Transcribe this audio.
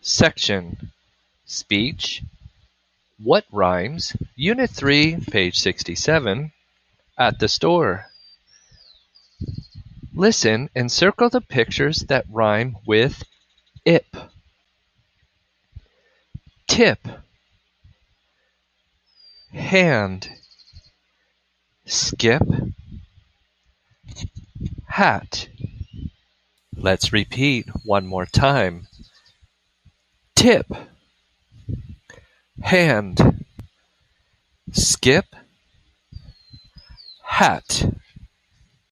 Section: Speech. What rhymes? Unit 3, page 67. At the store. Listen and circle the pictures that rhyme with ip. Tip. Hand. Skip. Hat. Let's repeat one more time. Tip. Hand. Skip. Hat.